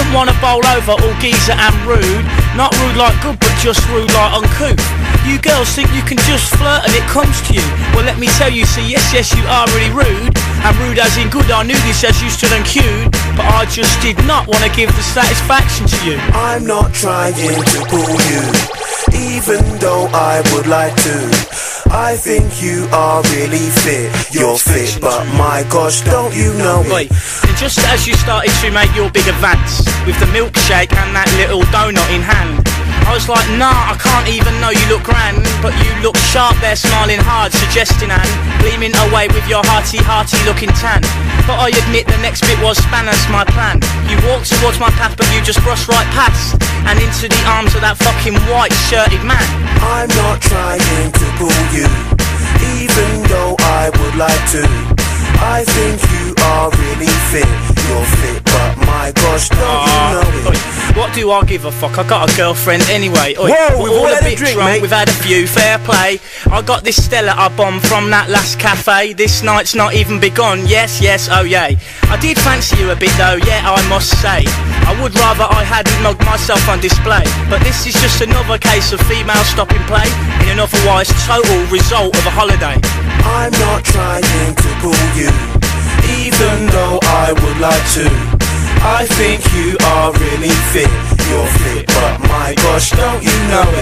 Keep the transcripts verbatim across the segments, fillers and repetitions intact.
wouldn't wanna bowl over all geezer and rude. Not rude like good, but just rude like uncouth. You girls think you can just flirt and it comes to you. Well, let me tell you, see, yes, yes, you are really rude. And rude as in good, I knew this as you stood and queued. But I just did not want to give the satisfaction to you. I'm not trying to pull you, even though I would like to. I think you are really fit. You're fit, but my gosh, don't you know it? Wait, and just as you started to make your big advance with the milkshake and that little donut in hand, I was like, nah, I can't even know you look grand. But you look sharp there, smiling hard, suggesting and gleaming away with your hearty, hearty looking tan. But I admit the next bit was spanners my plan. You walked towards my path, but you just brushed right past and into the arms of that fucking white shirted man. I'm not trying to pull you, even though I would like to. I think you are really fit. You're fit, but my gosh, don't uh, you know it? Oi, what do I give a fuck? I got a girlfriend anyway. Oi, Whoa, we've all, all all had a a bit drink, drunk, mate. we've had a few, fair play. I got this Stella I bombed from that last cafe. This night's not even begun, yes, yes, oh yay. I did fancy you a bit though, yeah, I must say. I would rather I hadn't mugged myself on display. But this is just another case of female stopping play in an otherwise total result of a holiday. I'm not trying to pull you, even though I would like to. I think you are really fit. You're fit, but my gosh, don't you know it?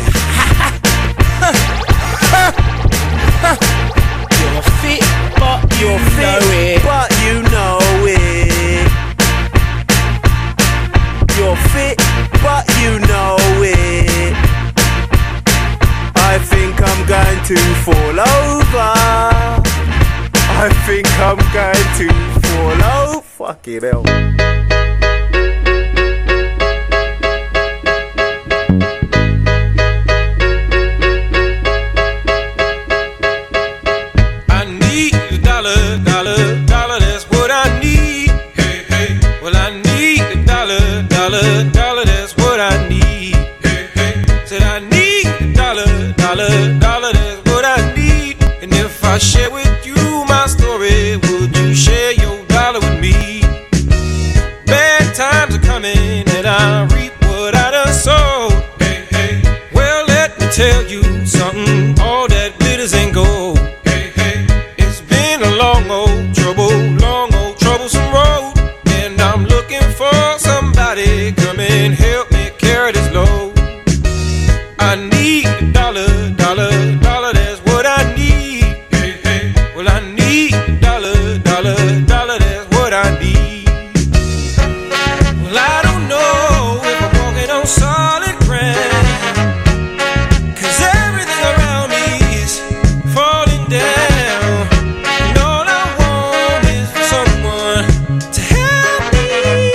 You're fit, but you You're know fit, it. but you know it. You're fit, but you know it. I think I'm going to fall over. I think I'm going to fall over. Fucking hell. I need a dollar, dollar, dollar, that's what I need. Hey, hey. Well, I need a dollar, dollar, dollar, that's what I need. Hey, hey. Said I need a dollar, dollar, dollar, that's what I need. And if I share with you my story, would you share your dollar with me? Bad times are coming and I reap what I done sowed. Hey, hey. Well, let me tell you something, all that glitters ain't gold. Hey, hey. It's been a long old trouble, long old troublesome road, and I'm looking for somebody come and help me carry this load. I need a dollar, dollar, dollar, that's what I need. Hey, hey. Well, I need a dollar, dollar, dollar, that's what I need. Well, I don't know if I'm walking on solid ground, 'cause everything around me is falling down, and all I want is someone to help me.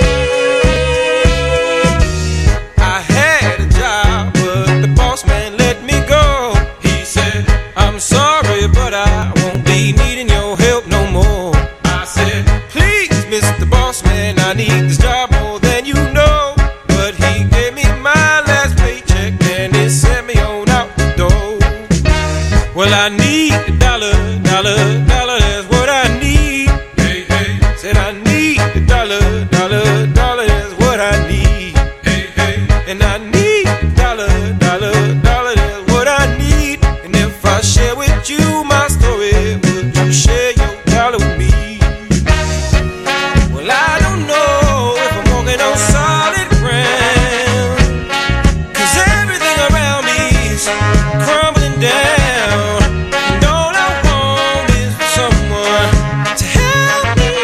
I had a job, but the boss man let me go. He said, I'm sorry, but I won't be needing your help no more. I said, please, Mister Boss Man, I need this job more than you know. But he gave me my last paycheck and he sent me on out the door. Well, I need a dollar, dollar, dollar, that's what I need. Hey, hey. Said I need a dollar, dollar, dollar, that's what I need. Hey, hey. And I need a dollar, dollar, dollar, that's what I need. And if I share with you my story, would you share your dollar with me? Well, I don't know if I'm walking on solid ground, 'cause everything around me is crumbling down, and all I want is someone to help me.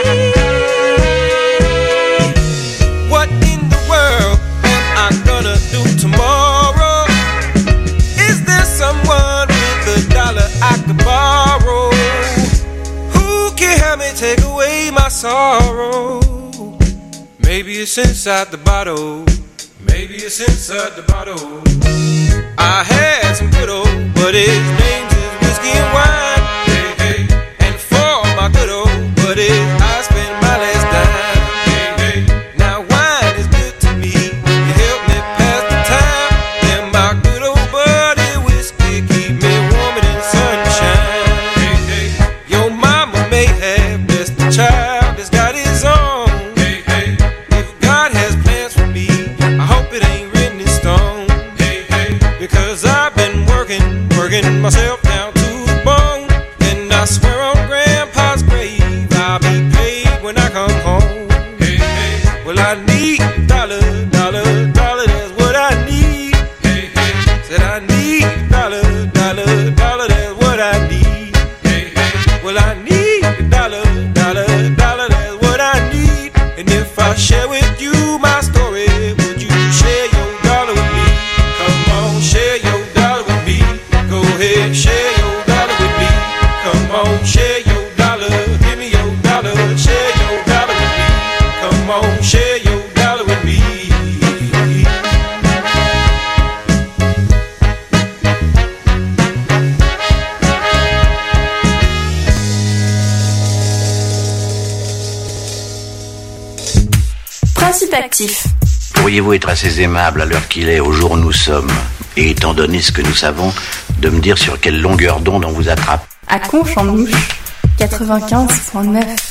What in the world am I gonna do tomorrow? Is there someone with a dollar I could borrow? Who can help me take away my sorrow? Maybe it's inside the bottle. Maybe it's inside the bottle. I had some good old, but his name's is whiskey and wine. Hey, hey. And for my good old buddies, I spent my last dime. Hey, hey. Now wine is good to me. You help me pass the time. And my good old buddy whiskey keep me warm in the sunshine. Hey, hey. Your mama may have blessed the child that's got his own. Hey, hey. If God has plans for me, need a dollar, dollar, dollar, that's what I need. Hey, hey. Said I need a dollar, dollar, dollar, that's what I need. Hey, hey. Well, I need a dollar, dollar, dollar, that's what I need. And if I share with you my story, would you share your dollar with me? Come on, share your dollar with me. Go ahead, share your dollar with me. Come on, share your dollar. Give me your dollar, share your dollar with me. Come on, share your dollar with me. Principe actif. Pourriez-vous être assez aimable à l'heure qu'il est, au jour où nous sommes, et étant donné ce que nous savons, de me dire sur quelle longueur d'onde on vous attrape? À Conches en Ouche, quatre-vingt-quinze virgule neuf.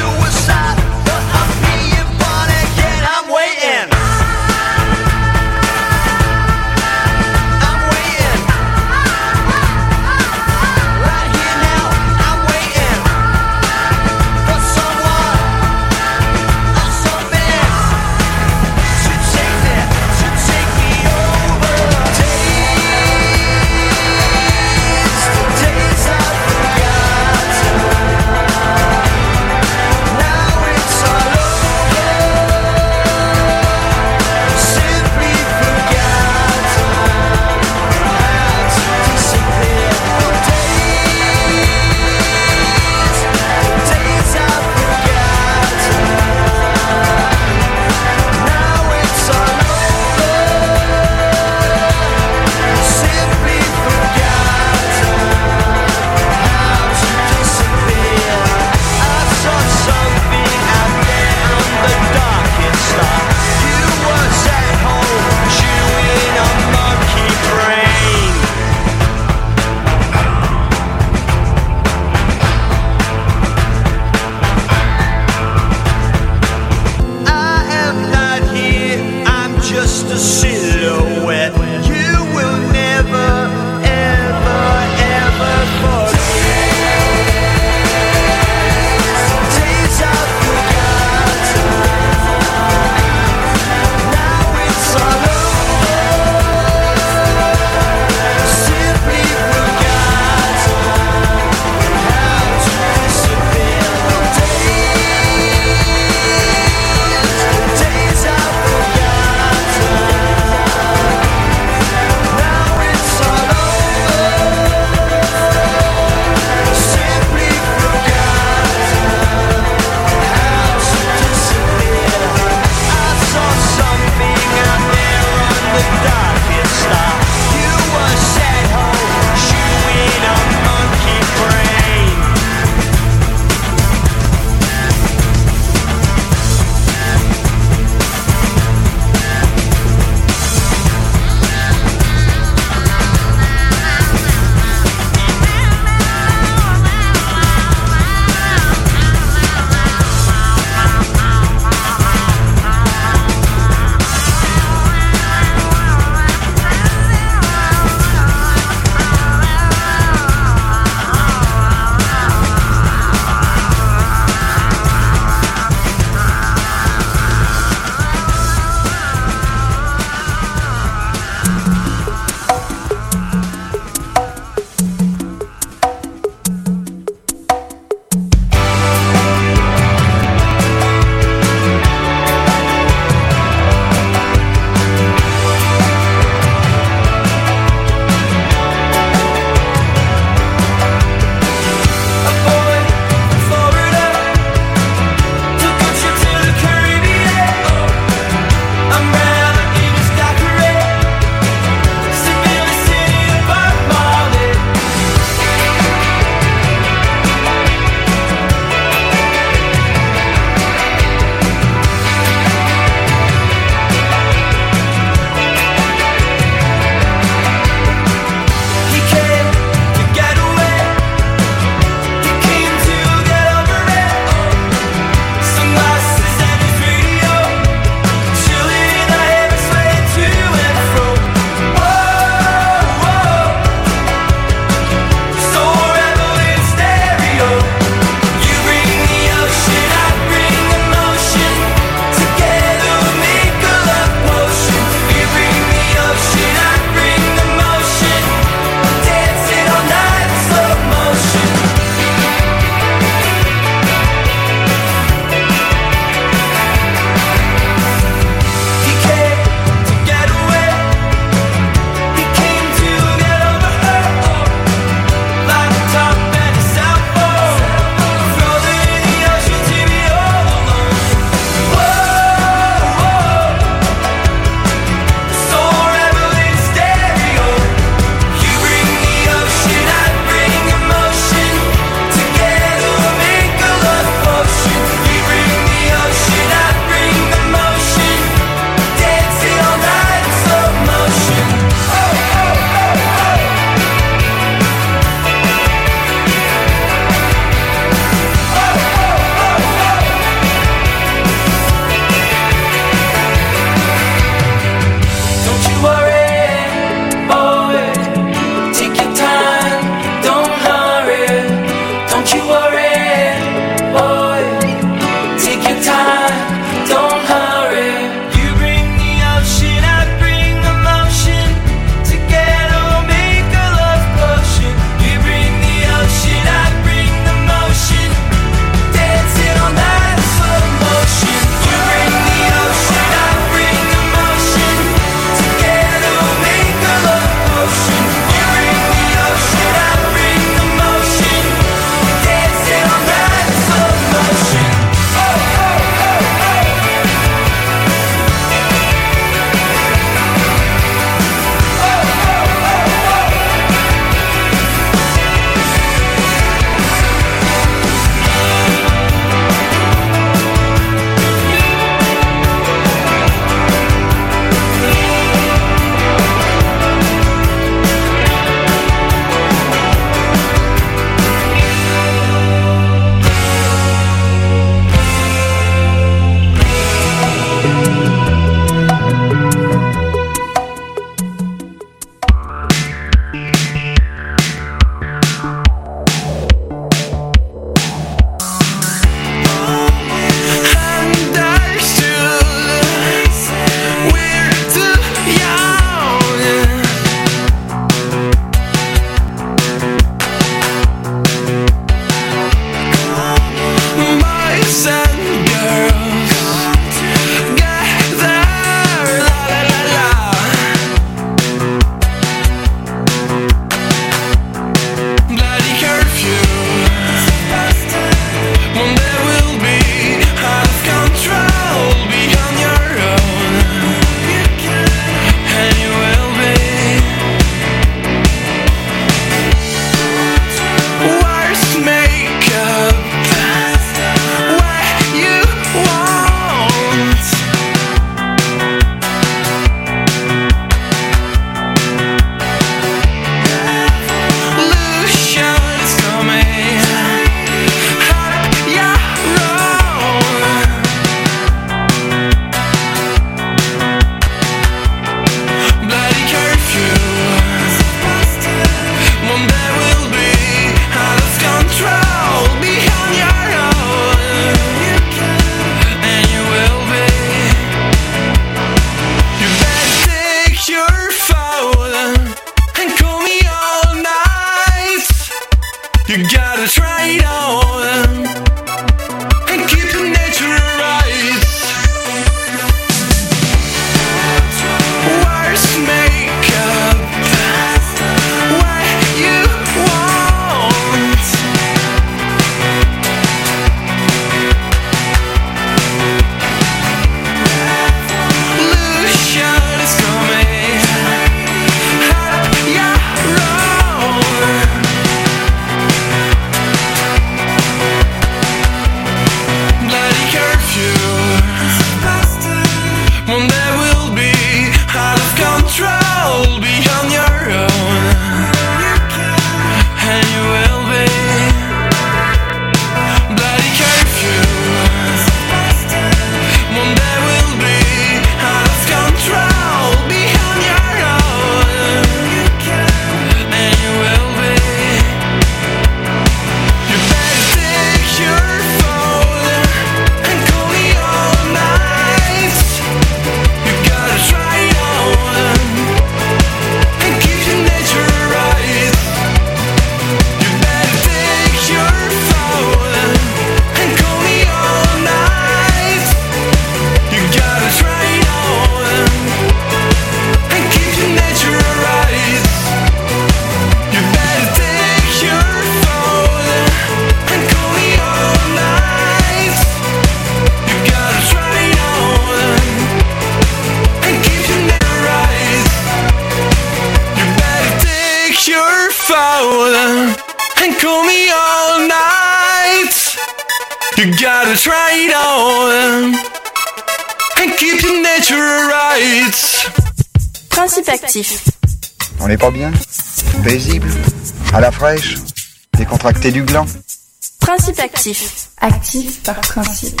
tickle me all night. You gotta try it on and keep your nature right. Principe actif. On n'est pas bien? Paisible? À la fraîche? Décontracté du gland? Principe actif. Actif par principe.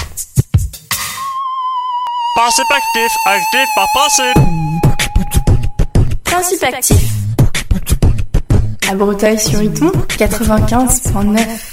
Principe actif. Actif par principe. Principe actif. À Breteuil-sur-Iton, quatre-vingt-quinze virgule neuf.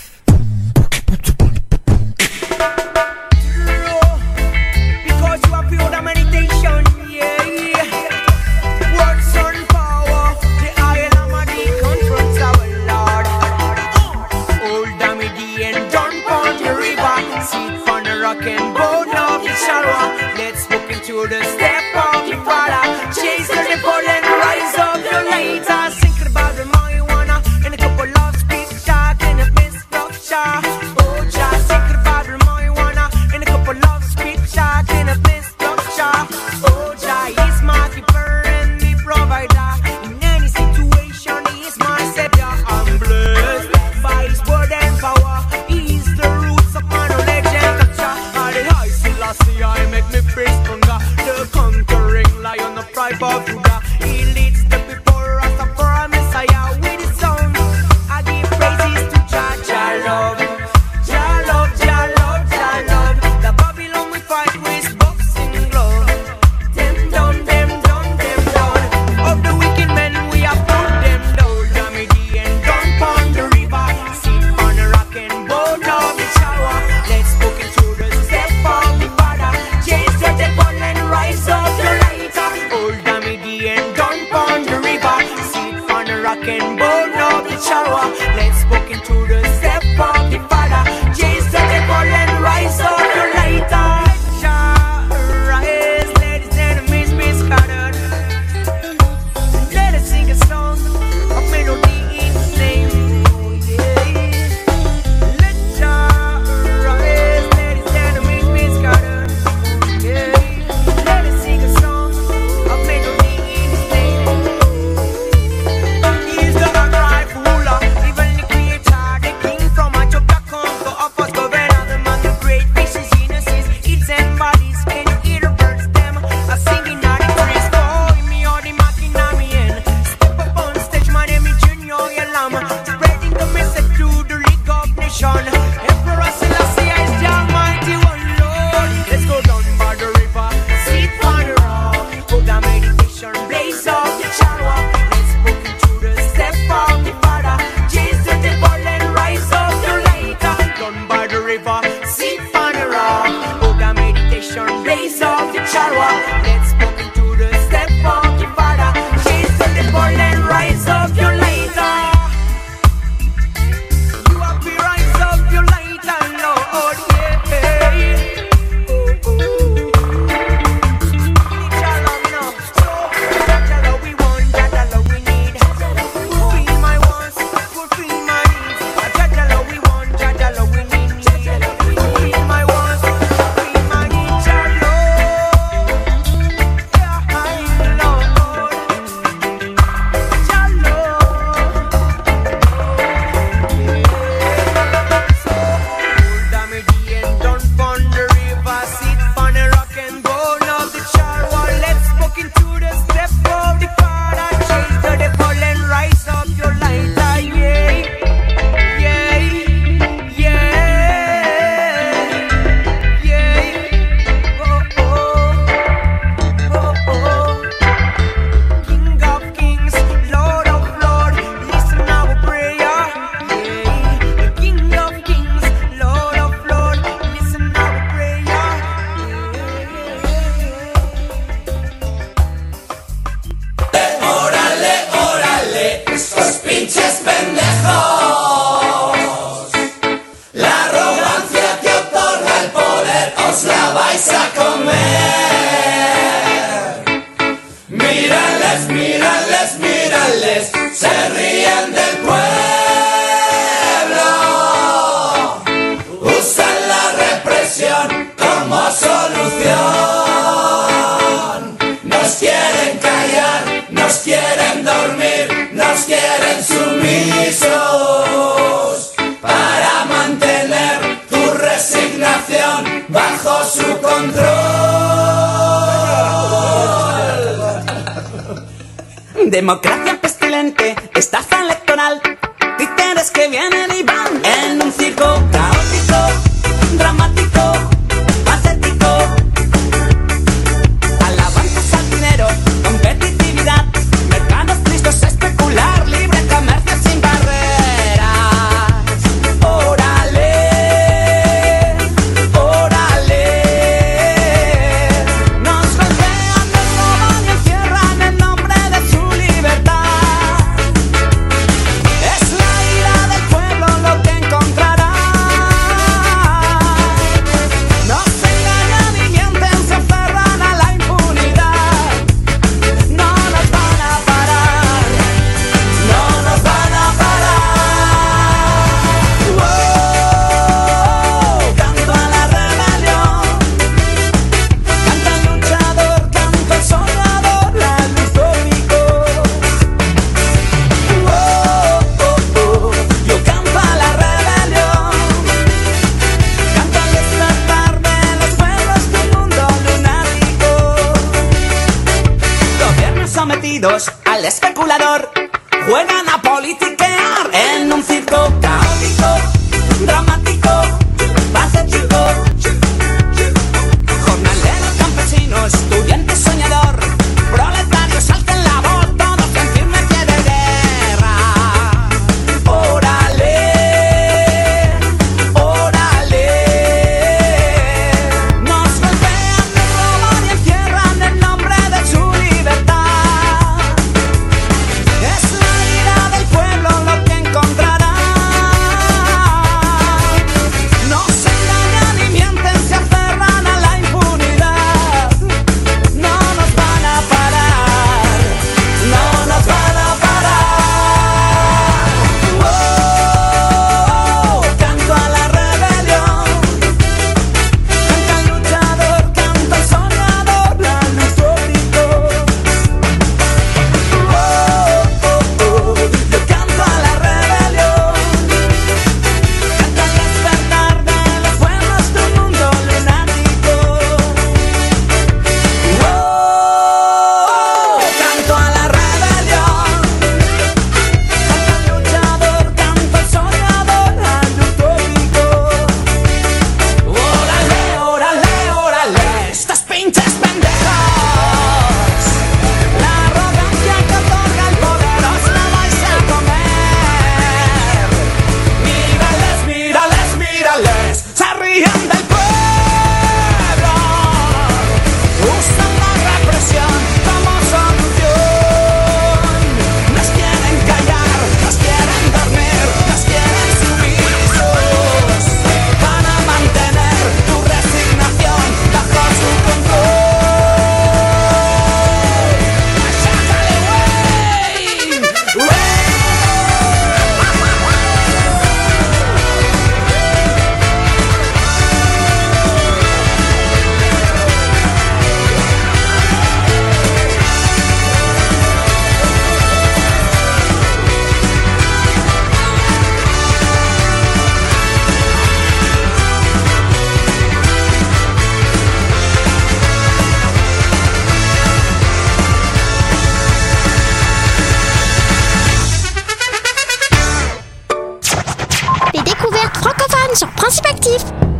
Let's walk into the step of the Father. Chase the ball and rise up the later. Think about the marijuana and a couple of speed shots and a mist of shot. Oh, just think about the marijuana and a couple of speed shots and a mist of shot. Oh, just he's my keeper and the provider. In any situation, he's my savior. I'm blessed by his word and power. He's the roots of my knowledge and culture. All the high Selassie, I make me pray stronger. The conquering lion of tribe of Judah. He leads the people Rastafari Messiah with his song. I give praises to Jah, Jah love, Jah love, Jah love, Jah love. The Babylon we fight with boxing glove. Them down, them down, them down. Of the wicked men we have put them down. Damidi and down pon the river. Sit on the rock and boat of the shower. Let's walk into the step of the Father. Chase the devil and rise up the lighter. Old Damidi and down pon the river. Sit on the rock and boat of the shower. Let's walk into the step of the Father. Chase the devil and rise up the lighter. Jah rise, let his enemies be scattered. Let us sing a song of melody in his name. Oh, yeah. Let Jah rise, let his enemies be scattered. Oh, yeah. Let us sing a song of melody in his name. He is the upright ruler, even the creator, the king from Ethiopia come to up us governor, the man the great fishes in the seas, eats and bodies, can you hear the birds them? A singing at the trees, oh, me or the mocking at me end. Step up on stage, my name is Junior Yalam, spreading the message to the League of Nations. Emperor Selassie is the Almighty One Lord. Let's go down by the river, sit on the rock, put the meditation, blaze up the shower. Let's walk into the step of the Father. Chase the devil and rise up the lighter. Down by the river, sit on the rock, put the meditation, blaze up the shower. Let's walk into the step of the Father. Chase the devil and rise up your lighter. You have to rise up your lighter, Lord, yeah. Ooh, ooh. Jah love now. So, Jah love we want, Jah love we need. Fulfill my wants, fulfill my needs. Jah love we want, Jah love we need. Fulfill my wants, fulfill my needs. Jah love, yeah, I love. Jah love. So, old Damidi and down pon the river, sit on the rock and go of the charwa. Let's walk into the step of the Father. Chase the devil and rise up your lighter, yeah, yeah, yeah, yeah. Oh, oh, oh, oh. King of kings, Lord of lords, listen our prayer. Yeah, the King of kings, Lord of lords, listen our prayer. Órale, órale, estos pinches pendejos. La arrogancia que otorga el poder os la vais a comer. Mírales, mírales, mírales, se ríen del pueblo. Usan la represión como solución. Nos quieren callar, nos quieren dormir, nos quieren sumisos. control. Democracia pestilente, estafa electoral, títeres que vienen y van en un circo caótico, dramático, patético. Alabanzas al dinero, competitividad, mercados tristes, especular, libre comercio sin barreras. Órale, órale. Nos golpean, nos roban y encierran en nombre de su libertad. Es la ira del pueblo lo que encontrará. No se engañan ni mienten, se aferran a la impunidad. No nos van a parar, no nos van a parar. Wow, canto a la rebelión, canta el luchador, canto el soñador, la luz cómico. Wow, yo canto a la rebelión, canto al despertar de los pueblos de un mundo lunático. Gobiernos sometidos al especulador juegan a politiquear en un circo caótico, dramático, patético. Jornalero, campesino, estudiante, soñador, proletario, salten la voz, todos en firme pie de guerra. Órale, órale. Nos golpean, nos roban y encierran en nombre de su libertad. Es la ira del pueblo lo que encontrará. No se engañan ni mienten, se aferran a la impunidad. No nos van a parar, no nos van a parar. Wow, canto a la rebelión, canta el luchador, canta el soñador, la luz cómico. Wow, yo canto a la rebelión, canta el despertar de los pueblos de un mundo lunático. Wow, canto a la rebelión, canta el luchador, canta el soñador, la luz cómico. Órale, órale, órale, estos pinches pendejos. La arrogancia que otorga el poder os la vais a comer. Mírales, mírales, mírales, se ríen del pueblo. Usan la represión como solución. Nos quieren callar, nos quieren dormir, nos quieren sumisos para mantener tu resignación bajo su control. ¡Sácale, güey! ¡Güey! Les découvertes francophones sur Principe Actif.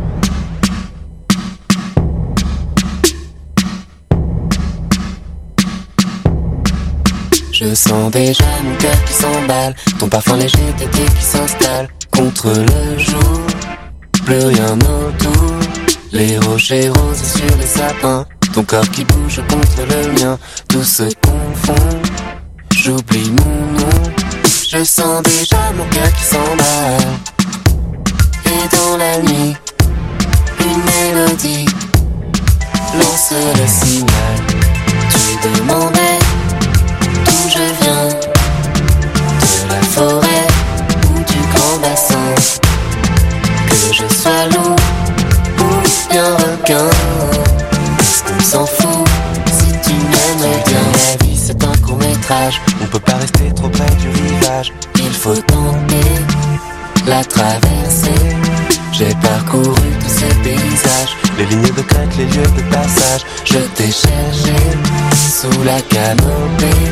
Je sens déjà mon cœur qui s'emballe, ton parfum léger d'été qui s'installe contre le jour. Plus rien autour, les rochers roses sur les sapins, ton corps qui bouge contre le mien, tout se confond. J'oublie mon nom, je sens déjà mon cœur qui s'emballe. Et dans la nuit, une mélodie lance le signal. Tu demandais d'où je viens, de la forêt ou du grand bassin, que je sois loup ou bien requin. Est-ce qu'on s'en fout si tu m'aimes bien? La vie c'est un court métrage, on peut pas rester trop près du rivage. Il faut tenter la traversée. J'ai parcouru tous ces paysages les lignes de crête, les lieux de passage. Je t'ai cherché sous la canopée.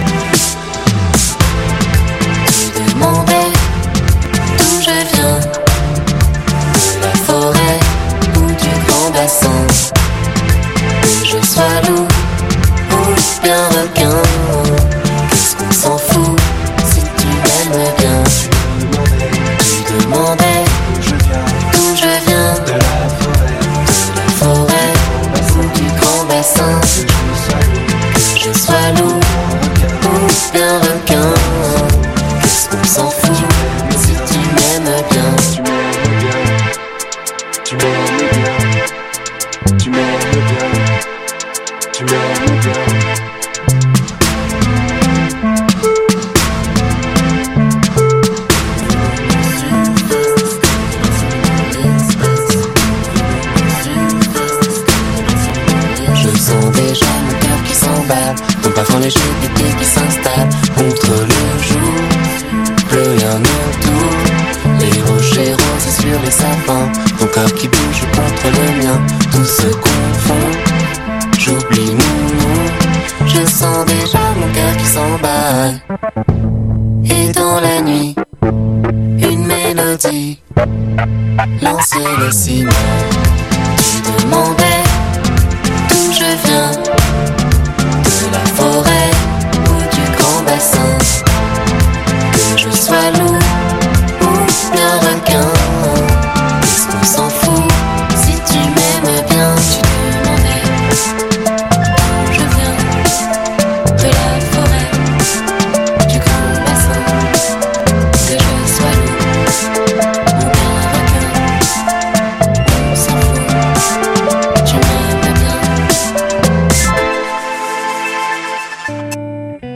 Tu demandais d'où je viens, de la forêt ou du grand bassin, que je sois loup ou bien requin. Qu'est-ce qu'on s'en fout si tu m'aimes bien? Tu demandais d'où je viens, de la forêt, de la forêt ou du grand bassin, que je sois loup ou bien requin. Qu'est-ce qu'on s'en fout si tu m'aimes bien? Tu m'aimes bien, tu m'aimes bien, tu m'aimes bien. Je sens déjà mon cœur qui s'emballe, ton parfum léger d'été qui s'installe contre le jour. Plus rien autour, les rochers roses sur les sapins, ton corps qui bouge contre le mien, tout se confond. J'oublie mon nom, je sens déjà mon cœur qui s'emballe. Et dans la nuit, une mélodie lance le signal. Tu demandais